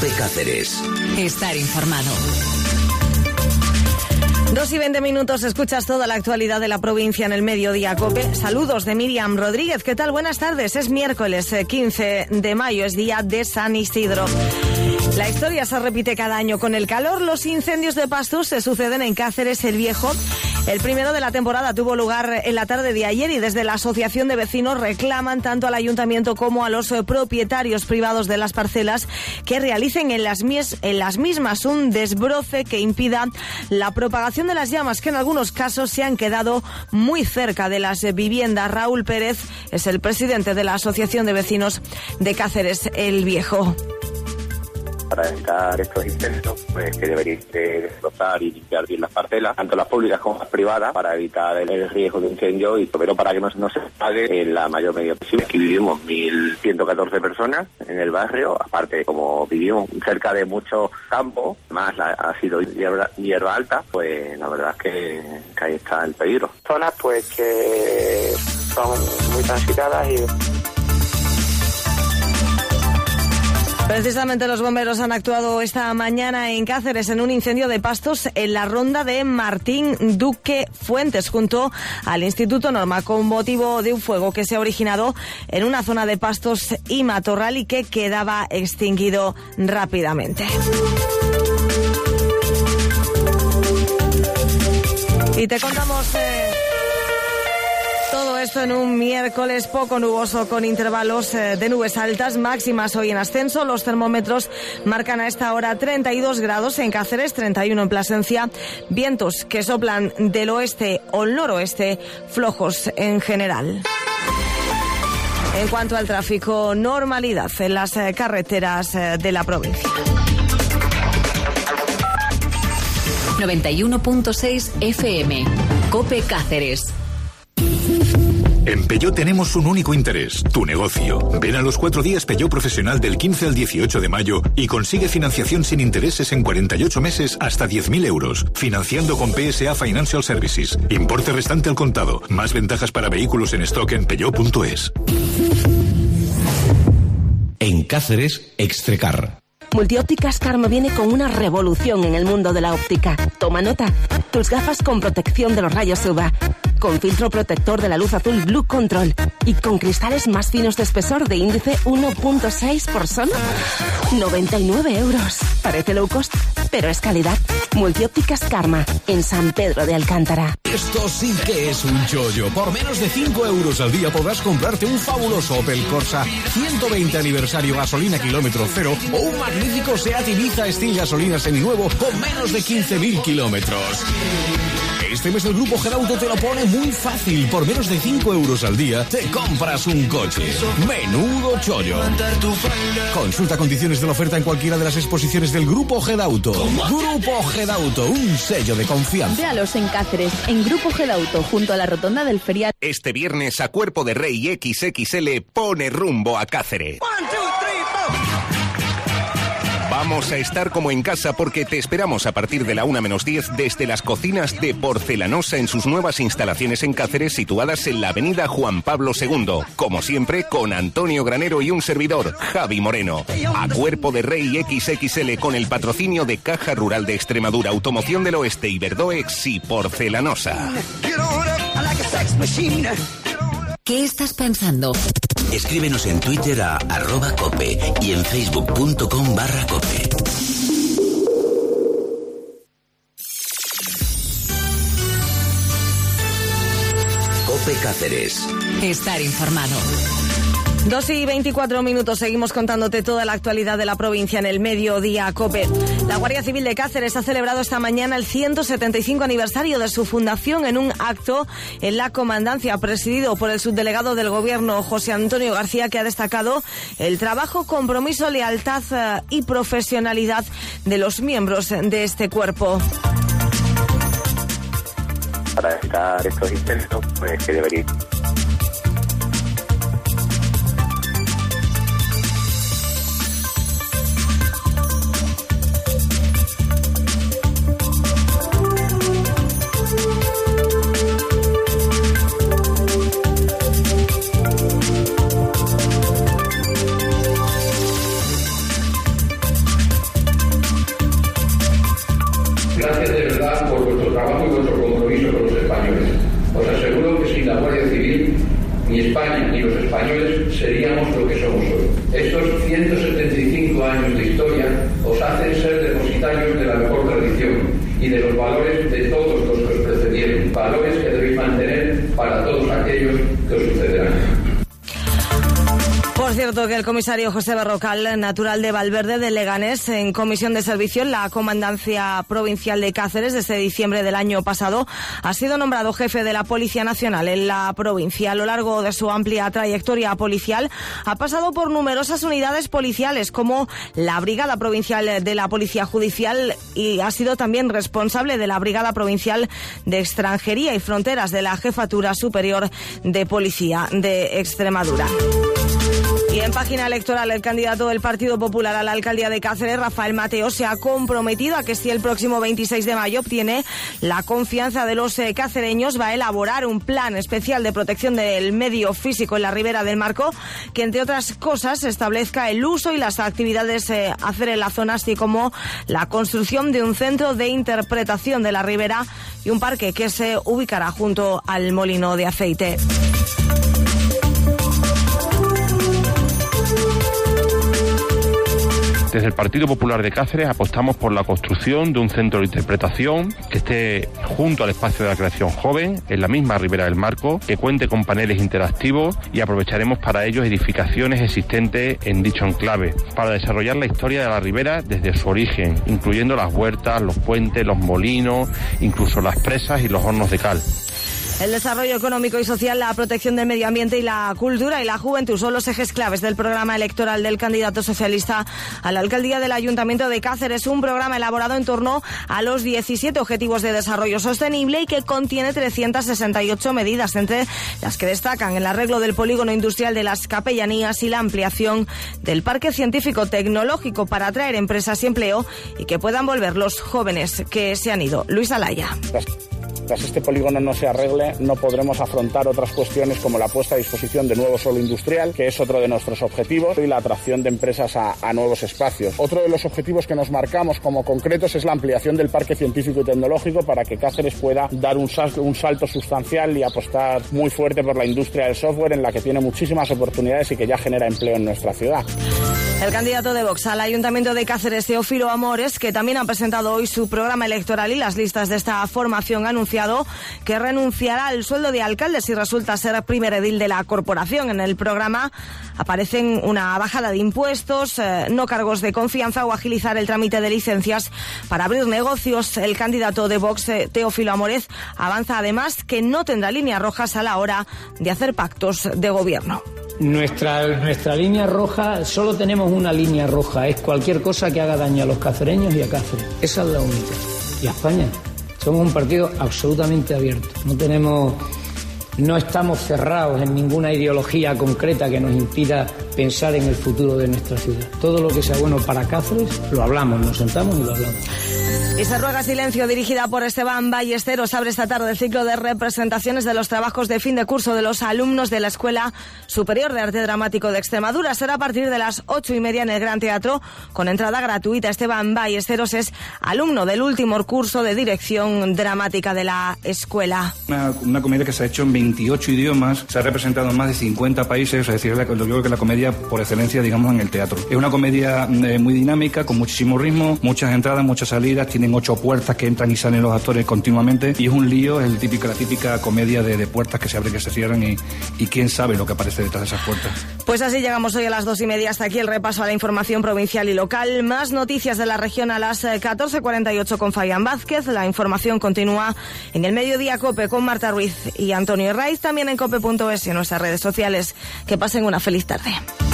COPE Cáceres. Estar informado. 2:20, escuchas toda la actualidad de la provincia en el Mediodía COPE. Saludos de Miriam Rodríguez. ¿Qué tal? Buenas tardes. Es miércoles 15 de mayo, es día de San Isidro. La historia se repite cada año. Con el calor, los incendios de pastos se suceden en Cáceres el Viejo. El primero de la temporada tuvo lugar en la tarde de ayer y desde la Asociación de Vecinos reclaman tanto al Ayuntamiento como a los propietarios privados de las parcelas que realicen en las mismas un desbroce que impida la propagación de las llamas, que en algunos casos se han quedado muy cerca de las viviendas. Raúl Pérez es el presidente de la Asociación de Vecinos de Cáceres el Viejo. Para evitar estos incendios, pues que deberían destrozar y limpiar bien las parcelas, tanto las públicas como las privadas, para evitar el riesgo de incendio y pero para que no se pague en la mayor medida posible. Aquí vivimos 1.114 personas en el barrio, aparte como vivimos cerca de muchos campos, más ha sido hierba alta, pues la verdad es que ahí está el peligro. Zonas pues que son muy transitadas y... Precisamente los bomberos han actuado esta mañana en Cáceres en un incendio de pastos en la ronda de Martín Duque Fuentes junto al Instituto Norma con motivo de un fuego que se ha originado en una zona de pastos y matorral y que quedaba extinguido rápidamente. Y te contamos... todo esto en un miércoles poco nuboso con intervalos de nubes altas, máximas hoy en ascenso. Los termómetros marcan a esta hora 32 grados en Cáceres, 31 en Plasencia. Vientos que soplan del oeste o el noroeste, flojos en general. En cuanto al tráfico, normalidad en las carreteras de la provincia. 91.6 FM. COPE Cáceres. En Peugeot tenemos un único interés, tu negocio. Ven a los 4 días Peugeot Profesional del 15 al 18 de mayo y consigue financiación sin intereses en 48 meses hasta 10.000 euros. Financiando con PSA Financial Services. Importe restante al contado. Más ventajas para vehículos en stock en peugeot.es. En Cáceres, Extrecar. Multiópticas Karma viene con una revolución en el mundo de la óptica. Toma nota. Tus gafas con protección de los rayos UVA, con filtro protector de la luz azul Blue Control y con cristales más finos de espesor de índice 1.6 por solo 99 euros. Parece low cost, pero es calidad. Multiópticas Karma, en San Pedro de Alcántara. Esto sí que es un chollo. Por menos de 5 euros al día podrás comprarte un fabuloso Opel Corsa 120 aniversario gasolina kilómetro cero o un magnífico Seat Ibiza estilo gasolina seminuevo con menos de 15.000 kilómetros. Este mes el Grupo Gedauto te lo pone muy fácil. Por menos de 5 euros al día te compras un coche. Menudo chollo. Consulta condiciones de la oferta en cualquiera de las exposiciones del Grupo Gedauto. Grupo Gedauto, un sello de confianza. Véalos en Cáceres, en Grupo Gedauto, junto a la rotonda del ferial. Este viernes a Cuerpo de Rey XXL pone rumbo a Cáceres. 1, 2, 3, 4. Vamos a estar como en casa porque te esperamos a partir de la 1:10 desde las cocinas de Porcelanosa en sus nuevas instalaciones en Cáceres situadas en la avenida Juan Pablo II. Como siempre, con Antonio Granero y un servidor, Javi Moreno. A Cuerpo de Rey XXL con el patrocinio de Caja Rural de Extremadura, Automoción del Oeste, Iberdoex y Porcelanosa. ¿Qué estás pensando? Escríbenos en Twitter a @cope y en facebook.com/cope. COPE Cáceres. Estar informado. 2:24, seguimos contándote toda la actualidad de la provincia en el Mediodía COPE. La Guardia Civil de Cáceres ha celebrado esta mañana el 175 aniversario de su fundación en un acto en la comandancia presidido por el subdelegado del Gobierno, José Antonio García, que ha destacado el trabajo, compromiso, lealtad y profesionalidad de los miembros de este cuerpo. Para evitar estos incendios, pues que debería... y los españoles seríamos lo que somos hoy. Estos 175 años de historia os hacen ser depositarios de la mejor tradición y de los valores de todos los que os precedieron, valores que debéis mantener para todos aquellos que os sucederán. Por cierto, que el comisario José Berrocal, natural de Valverde de Leganés, en comisión de servicio en la Comandancia Provincial de Cáceres desde diciembre del año pasado, ha sido nombrado jefe de la Policía Nacional en la provincia. A lo largo de su amplia trayectoria policial ha pasado por numerosas unidades policiales como la Brigada Provincial de la Policía Judicial y ha sido también responsable de la Brigada Provincial de Extranjería y Fronteras de la Jefatura Superior de Policía de Extremadura. Y en página electoral, el candidato del Partido Popular a la alcaldía de Cáceres, Rafael Mateo, se ha comprometido a que si el próximo 26 de mayo obtiene la confianza de los cacereños, va a elaborar un plan especial de protección del medio físico en la ribera del Marco, que entre otras cosas establezca el uso y las actividades a hacer en la zona, así como la construcción de un centro de interpretación de la ribera y un parque que se ubicará junto al molino de aceite. Desde el Partido Popular de Cáceres apostamos por la construcción de un centro de interpretación que esté junto al espacio de la creación joven, en la misma ribera del Marco, que cuente con paneles interactivos y aprovecharemos para ello edificaciones existentes en dicho enclave, para desarrollar la historia de la ribera desde su origen, incluyendo las huertas, los puentes, los molinos, incluso las presas y los hornos de cal. El desarrollo económico y social, la protección del medio ambiente y la cultura y la juventud son los ejes claves del programa electoral del candidato socialista a la alcaldía del Ayuntamiento de Cáceres, un programa elaborado en torno a los 17 Objetivos de Desarrollo Sostenible y que contiene 368 medidas, entre las que destacan el arreglo del polígono industrial de las Capellanías y la ampliación del Parque Científico Tecnológico para atraer empresas y empleo y que puedan volver los jóvenes que se han ido. Luis Alaya. Tras este polígono no se arregle, no podremos afrontar otras cuestiones como la puesta a disposición de nuevo suelo industrial, que es otro de nuestros objetivos, y la atracción de empresas a nuevos espacios. Otro de los objetivos que nos marcamos como concretos es la ampliación del Parque Científico y Tecnológico para que Cáceres pueda dar un salto sustancial y apostar muy fuerte por la industria del software, en la que tiene muchísimas oportunidades y que ya genera empleo en nuestra ciudad. El candidato de Vox al Ayuntamiento de Cáceres, Teófilo Amores, que también ha presentado hoy su programa electoral y las listas de esta formación, ha anunciado que renunciará al sueldo de alcalde si resulta ser primer edil de la corporación. En el programa aparecen una bajada de impuestos, no cargos de confianza o agilizar el trámite de licencias para abrir negocios. El candidato de Vox, Teófilo Amores, avanza además que no tendrá líneas rojas a la hora de hacer pactos de gobierno. Nuestra línea roja, solo tenemos una línea roja, es cualquier cosa que haga daño a los cacereños y a Cáceres. Esa es la única. Y a España. Somos un partido absolutamente abierto. No estamos cerrados en ninguna ideología concreta que nos impida pensar en el futuro de nuestra ciudad. Todo lo que sea bueno para Cáceres, lo hablamos, nos sentamos y lo hablamos. Y se ruega silencio, dirigida por Esteban Ballesteros, abre esta tarde el ciclo de representaciones de los trabajos de fin de curso de los alumnos de la Escuela Superior de Arte Dramático de Extremadura. Será a partir de las 8:30 en el Gran Teatro, con entrada gratuita. Esteban Ballesteros es alumno del último curso de dirección dramática de la escuela. Una comedia que se ha hecho en 28 idiomas, se ha representado en más de 50 países, es decir, yo creo que la comedia por excelencia, digamos, en el teatro. Es una comedia muy dinámica, con muchísimo ritmo, muchas entradas, muchas salidas, tienen 8 puertas que entran y salen los actores continuamente y es un lío, es la típica comedia de puertas que se abren, que se cierran y quién sabe lo que aparece detrás de esas puertas. Pues así llegamos hoy a las 2:30. Hasta aquí el repaso a la información provincial y local. Más noticias de la región a las 14:48 con Fabián Vázquez. La información continúa en el Mediodía COPE con Marta Ruiz y Antonio Herraiz, también en cope.es y en nuestras redes sociales. Que pasen una feliz tarde.